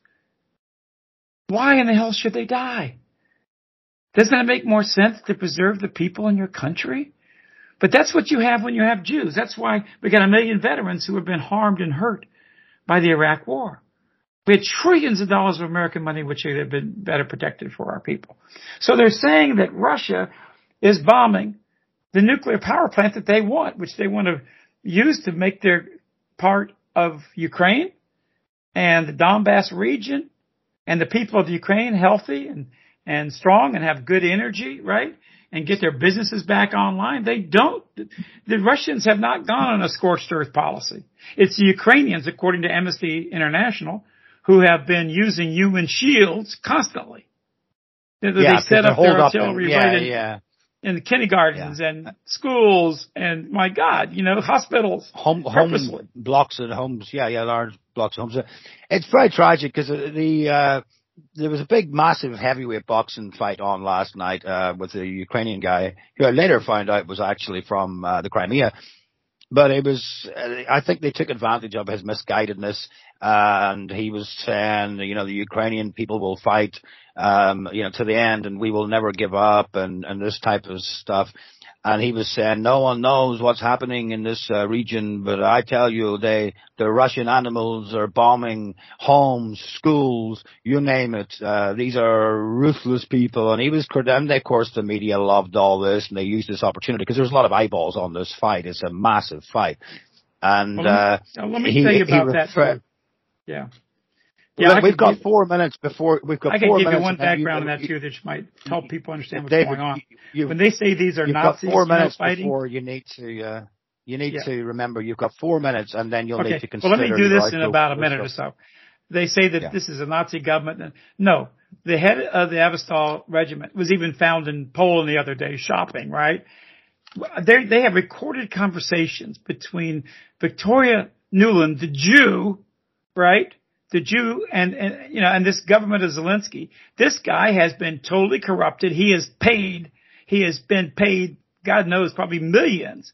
S2: why in the hell should they die? Doesn't it make more sense to preserve the people in your country? But that's what you have when you have Jews. That's why we got a million veterans who have been harmed and hurt by the Iraq war. We had trillions of dollars of American money which should have been better protected for our people. So they're saying that Russia is bombing the nuclear power plant that they want, which they want to use to make their part of Ukraine and the Donbass region and the people of Ukraine healthy and, and strong and have good energy, right? And get their businesses back online. They don't. The Russians have not gone on a scorched earth policy. It's the Ukrainians, according to Amnesty International, who have been using human shields constantly. They,
S1: yeah,
S2: they set up their artillery
S1: yeah,
S2: right in,
S1: yeah.
S2: in the kindergartens yeah. and schools and, my God, you know, hospitals.
S1: Home, home blocks and homes. Yeah, yeah, large blocks of homes. It's very tragic because the, uh, there was a big, massive heavyweight boxing fight on last night, uh, with a Ukrainian guy who I later found out was actually from, uh, the Crimea. But it was, uh, I think they took advantage of his misguidedness, uh, and he was saying, you know, the Ukrainian people will fight, um, you know, to the end, and we will never give up, and, and this type of stuff. And he was saying, no one knows what's happening in this uh, region, but I tell you, they, the Russian animals are bombing homes, schools, you name it. Uh, these are ruthless people. And he was, and of course the media loved all this, and they used this opportunity because there's a lot of eyeballs on this fight. It's a massive fight. And,
S2: well,
S1: uh,
S2: let me, let me he, tell you about that. Refer- yeah.
S1: Yeah, well, we've got give, four minutes before we've got.
S2: I can
S1: four
S2: give
S1: minutes
S2: you one background on that too, that might help people understand what's
S1: David,
S2: going on.
S1: You,
S2: when they say these are
S1: you've
S2: Nazis,
S1: got four
S2: you know,
S1: minutes
S2: fighting,
S1: before you need to. Uh, you need
S2: yeah.
S1: to remember you've got four minutes, and then you'll
S2: okay.
S1: need to consider.
S2: Well, let me do this in
S1: right
S2: about a minute or so. They say that
S1: yeah.
S2: this is a Nazi government. No, the head of the Azovstal regiment was even found in Poland the other day shopping. Right? They they have recorded conversations between Victoria Nuland, the Jew, right? The Jew and, and, you know, and this government of Zelensky. This guy has been totally corrupted. He is paid, he has been paid, God knows, probably millions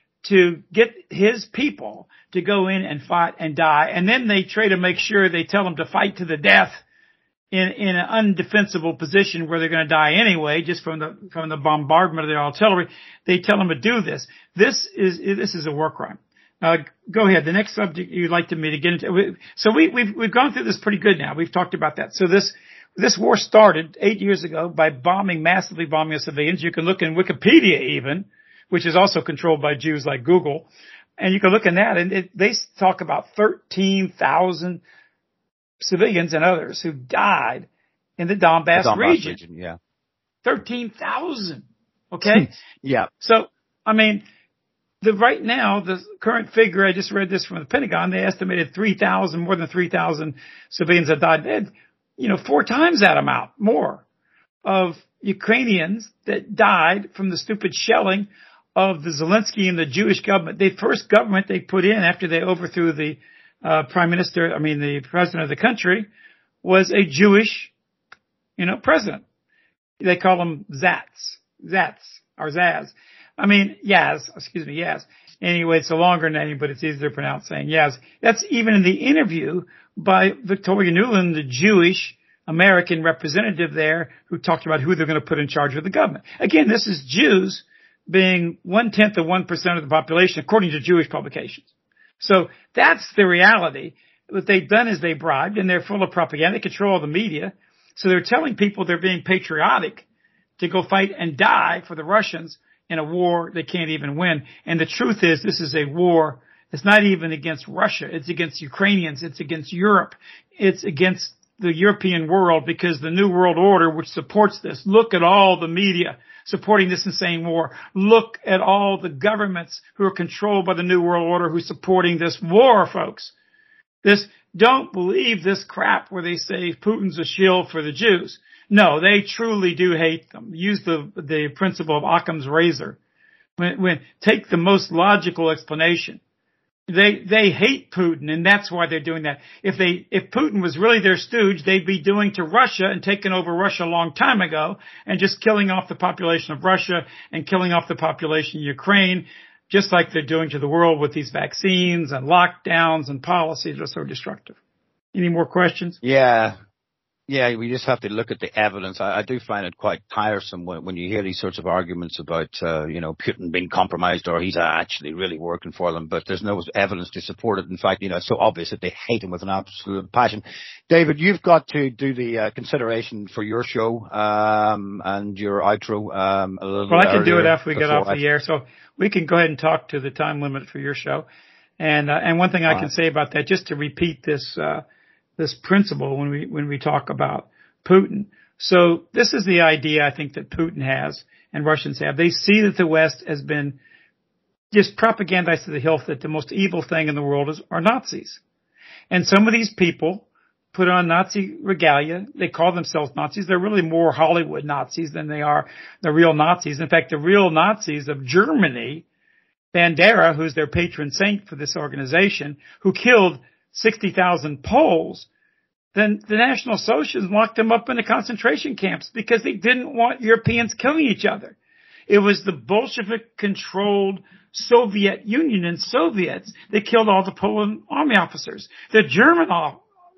S2: to get his people to go in and fight and die. And then they try to make sure they tell them to fight to the death in, in an undefensible position where they're going to die anyway, just from the, from the bombardment of their artillery. They tell them to do this. This is, this is a war crime. Uh, go ahead. The next subject you'd like to me to get into. So we, we've we've gone through this pretty good now. We've talked about that. So this this war started eight years ago by bombing, massively bombing civilians. You can look in Wikipedia even, which is also controlled by Jews like Google, and you can look in that, and it, they talk about thirteen thousand civilians and others who died in the Donbass,
S1: the Donbass
S2: region.
S1: region. Yeah,
S2: thirteen thousand. Okay.
S1: Yeah.
S2: So I mean. The, right now, the current figure, I just read this from the Pentagon, they estimated three thousand, more than three thousand civilians have died. They had, you know, four times that amount more of Ukrainians that died from the stupid shelling of the Zelensky and the Jewish government. The first government they put in after they overthrew the uh, prime minister, I mean, the president of the country, was a Jewish, you know, president. They call him Zats, Zats, or Zaz. I mean, Yaz, excuse me, Yaz. Anyway, it's a longer name, but it's easier to pronounce saying Yaz. That's even in the interview by Victoria Nuland, the Jewish American representative there, who talked about who they're going to put in charge of the government. Again, this is Jews being one-tenth of one percent of the population, according to Jewish publications. So that's the reality. What they've done is they bribed, and they're full of propaganda. They control the media. So they're telling people they're being patriotic to go fight and die for the Russians in a war they can't even win. And the truth is, this is a war. It's not even against Russia. It's against Ukrainians. It's against Europe. It's against the European world, because the New World Order, which supports this, look at all the media supporting this insane war. Look at all the governments who are controlled by the New World Order who are supporting this war, folks. This, don't believe this crap where they say Putin's a shield for the Jews. No, they truly do hate them. Use the the principle of Occam's razor. When, when take the most logical explanation. They they hate Putin, and that's why they're doing that. If they if Putin was really their stooge, they'd be doing to Russia and taking over Russia a long time ago, and just killing off the population of Russia and killing off the population of Ukraine, just like they're doing to the world with these vaccines and lockdowns and policies that are so destructive. Any more questions?
S1: Yeah. Yeah, we just have to look at the evidence. I, I do find it quite tiresome when, when you hear these sorts of arguments about, uh, you know, Putin being compromised or he's actually really working for them, but there's no evidence to support it. In fact, you know, it's so obvious that they hate him with an absolute passion. David, you've got to do the uh, consideration for your show um, and your outro um, a little
S2: Well, I can
S1: earlier
S2: do it after we get off
S1: I...
S2: the air, so we can go ahead and talk to the time limit for your show. And uh, and one thing I can say about that, just to repeat this uh this principle when we, when we talk about Putin. So this is the idea I think that Putin has and Russians have. They see that the West has been just propagandized to the hilt that the most evil thing in the world is, are Nazis. And some of these people put on Nazi regalia. They call themselves Nazis. They're really more Hollywood Nazis than they are the real Nazis. In fact, the real Nazis of Germany, Bandera, who's their patron saint for this organization, who killed sixty thousand Poles, then the National Socialists locked them up in the concentration camps because they didn't want Europeans killing each other. It was the Bolshevik-controlled Soviet Union and Soviets that killed all the Polish army officers. The German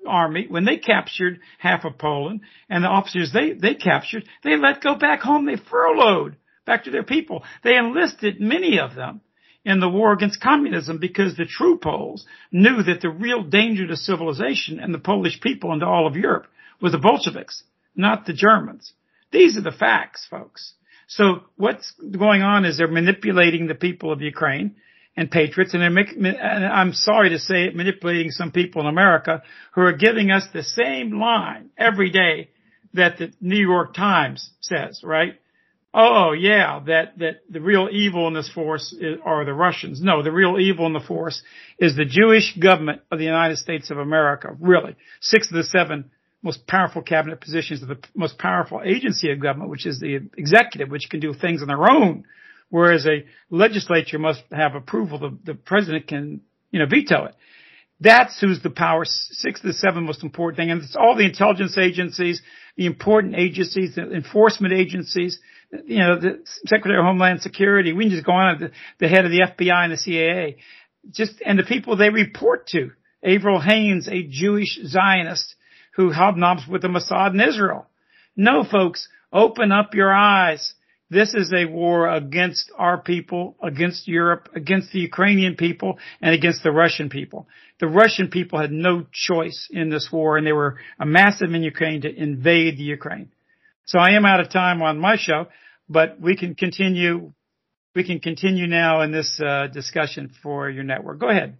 S2: army, when they captured half of Poland and the officers they, they captured, they let go back home. They furloughed back to their people. They enlisted many of them in the war against communism because the true Poles knew that the real danger to civilization and the Polish people and to all of Europe was the Bolsheviks, not the Germans. These are the facts, folks. So what's going on is they're manipulating the people of Ukraine and patriots, and, they're make, and I'm sorry to say it, manipulating some people in America who are giving us the same line every day that the New York Times says, right? Oh, yeah, that, that the real evil in this force is, are the Russians. No, the real evil in the force is the Jewish government of the United States of America, really. Six of the seven most powerful cabinet positions of the most powerful agency of government, which is the executive, which can do things on their own, whereas a legislature must have approval. The, the president can, you know, veto it. That's who's the power. Six of the seven most important thing. And it's all the intelligence agencies, the important agencies, the enforcement agencies, you know, the Secretary of Homeland Security. We can just go on at the, the head of the F B I and the C I A. Just, and the people they report to. Avril Haines, a Jewish Zionist who hobnobs with the Mossad in Israel. No, folks, open up your eyes. This is a war against our people, against Europe, against the Ukrainian people, and against the Russian people. The Russian people had no choice in this war, and they were massive in Ukraine to invade the Ukraine. So I am out of time on my show, but we can continue. We can continue now in this uh, discussion for your network. Go ahead.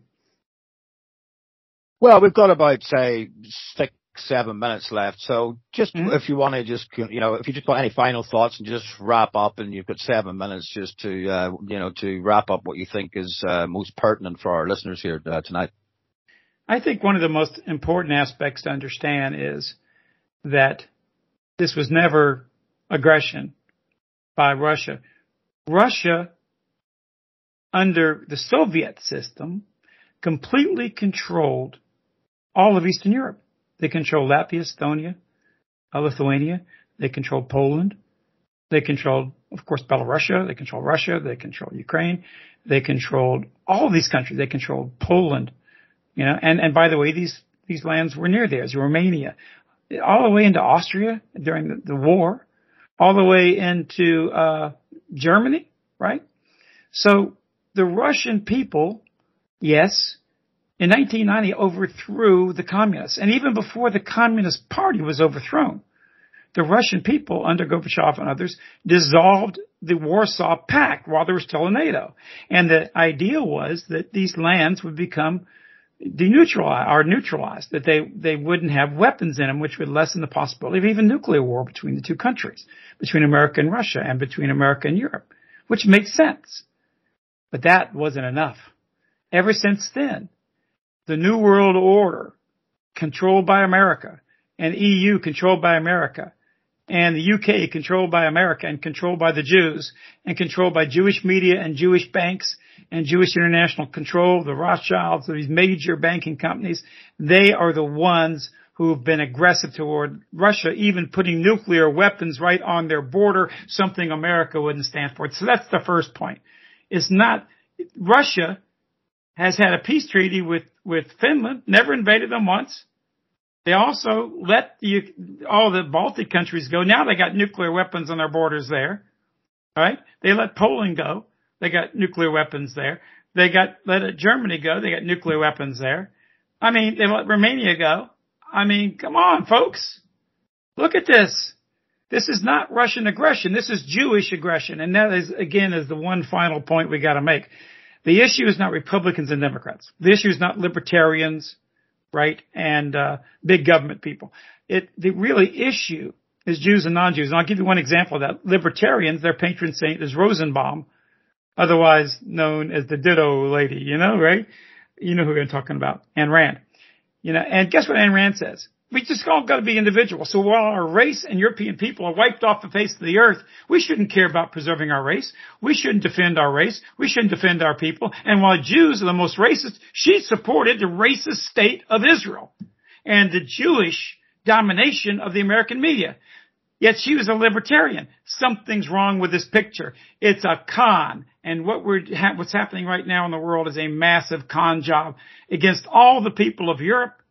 S1: Well, we've got about, say, six, seven minutes left. So just mm-hmm. if you want to just, you know, if you just got any final thoughts and just wrap up, and you've got seven minutes just to, uh, you know, to wrap up what you think is uh, most pertinent for our listeners here uh, tonight.
S2: I think one of the most important aspects to understand is that this was never aggression by Russia. Russia, under the Soviet system, completely controlled all of Eastern Europe. They controlled Latvia, Estonia, Lithuania. They controlled Poland. They controlled, of course, Belarus. They controlled Russia. They controlled Ukraine. They controlled all of these countries. They controlled Poland. You know, and, and by the way, these, these lands were near theirs, Romania, all the way into Austria during the, the war, all the way into, uh, Germany, right? So the Russian people, yes, in nineteen ninety overthrew the communists. And even before the Communist Party was overthrown, the Russian people under Gorbachev and others dissolved the Warsaw Pact while they were still in NATO. And the idea was that these lands would become deneutralized or neutralized, that they, they wouldn't have weapons in them, which would lessen the possibility of even nuclear war between the two countries, between America and Russia and between America and Europe, which makes sense. But that wasn't enough. Ever since then, the New World Order, controlled by America, and E U controlled by America, and the U K controlled by America and controlled by the Jews, and controlled by Jewish media and Jewish banks and Jewish international control, the Rothschilds, these major banking companies, they are the ones who have been aggressive toward Russia, even putting nuclear weapons right on their border, something America wouldn't stand for. So that's the first point. It's not, Russia has had a peace treaty with, with Finland, never invaded them once. They also let the, all the Baltic countries go. Now they got nuclear weapons on their borders there, right? They let Poland go. They got nuclear weapons there. They got, let Germany go. They got nuclear weapons there. I mean, they let Romania go. I mean, come on, folks. Look at this. This is not Russian aggression. This is Jewish aggression. And that is, again, is the one final point we got to make. The issue is not Republicans and Democrats. The issue is not libertarians, right, and uh big government people. It the really issue is Jews and non-Jews. And I'll give you one example of that. Libertarians, their patron saint is Rosenbaum, otherwise known as the Ditto Lady, you know, right? You know who I'm talking about, Ayn Rand. You know, and guess what Ayn Rand says? We just all got to be individuals. So while our race and European people are wiped off the face of the earth, we shouldn't care about preserving our race. We shouldn't defend our race. We shouldn't defend our people. And while Jews are the most racist, she supported the racist state of Israel and the Jewish domination of the American media. Yet she was a libertarian. Something's wrong with this picture. It's a con. And what we're, what's happening right now in the world is a massive con job against all the people of Europe,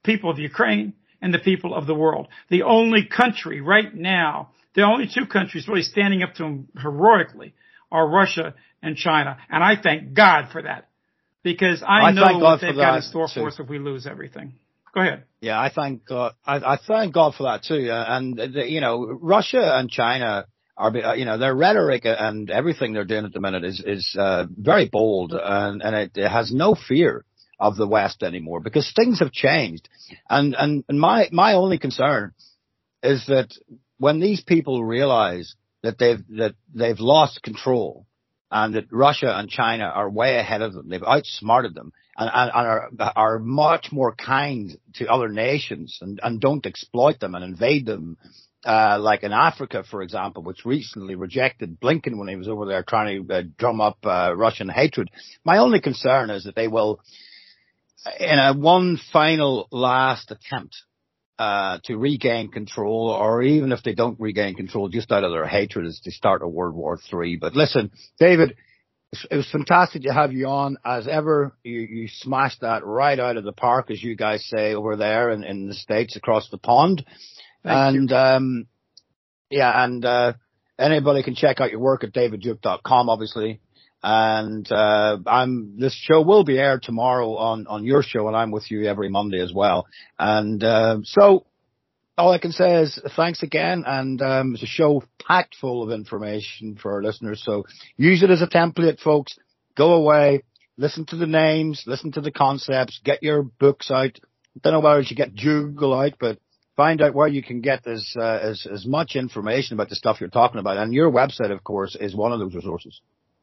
S2: people of Ukraine and the people of the world. The only country right now, the only two countries really standing up to him heroically are Russia and China. And I thank God for that, because I,
S1: I
S2: know what they've got in
S1: that
S2: store
S1: too.
S2: for us if we lose everything. Go ahead.
S1: Yeah, I thank God. I, I thank God for that too. Uh, and the, you know, Russia and China are, you know, their rhetoric and everything they're doing at the minute is is uh, very bold, and and it, it has no fear of the West anymore, because things have changed. And and, and my my only concern is that when these people realize that they've that they've lost control, and that Russia and China are way ahead of them, they've outsmarted them, and, and, and are are much more kind to other nations, and, and don't exploit them and invade them, uh, like in Africa, for example, which recently rejected Blinken when he was over there trying to uh, drum up uh, Russian hatred. My only concern is that they will, in a one final last attempt uh to regain control, or even if they don't regain control, just out of their hatred, is to start a World War Three. But listen, David, it was fantastic to have you on. As ever, you, you smashed that right out of the park, as you guys say over there in, in the States across the pond.
S2: Thank
S1: and
S2: you.
S1: um yeah, and uh anybody can check out your work at david duke dot com, obviously. And uh I'm this show will be aired tomorrow on on your show, and I'm with you every Monday as well. And uh, so all I can say is thanks again, and um it's a show packed full of information for our listeners, so use it as a template, folks. Go away, listen to the names, listen to the concepts, get your books out. I don't know whether you should get Google out, but find out where you can get as uh, as as much information about the stuff you're talking about. And your website, of course, is one of those resources.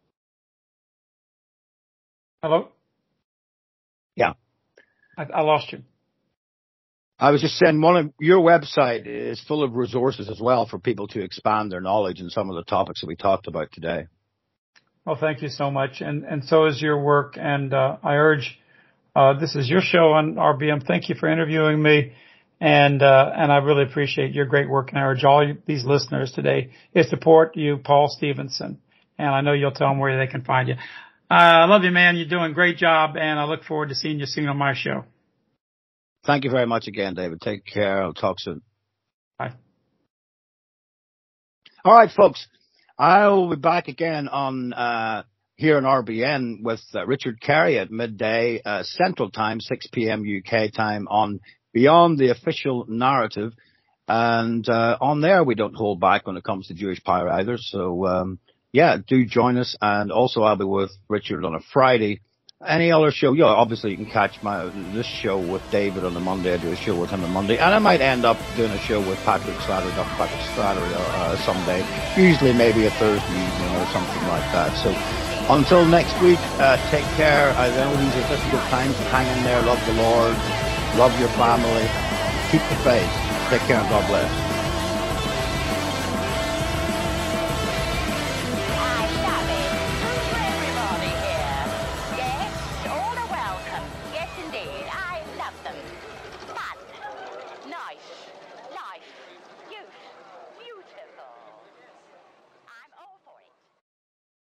S2: Hello?
S1: Yeah.
S2: I, I lost you.
S1: I was just saying, one of your website is full of resources as well for people to expand their knowledge in some of the topics that we talked about today.
S2: Well, thank you so much. And, and so is your work. And, uh, I urge, uh, this is your show on R B M. Thank you for interviewing me. And, uh, and I really appreciate your great work. And I urge all you, these listeners today is support you, Paul Stephenson. And I know you'll tell them where they can find you. I uh, love you, man. You're doing a great job, and I look forward to seeing you soon on my show.
S1: Thank you very much again, David. Take care. I'll talk soon.
S2: Bye.
S1: All right, folks. I'll be back again on uh here on R B N with uh, Richard Carey at midday uh, Central Time, six p.m. U K time, on Beyond the Official Narrative. And uh on there, we don't hold back when it comes to Jewish power either. So, um yeah, do join us. And also I'll be with Richard on a Friday. Any other show, yeah, obviously you can catch my this show with David on a Monday. I do a show with him on Monday. And I might end up doing a show with Patrick Slattery, Doctor Patrick Slattery uh, someday. Usually maybe a Thursday evening or something like that. So until next week, uh, take care. I know these are difficult times. Hang in there. Love the Lord. Love your family. Keep the faith. Take care and God bless.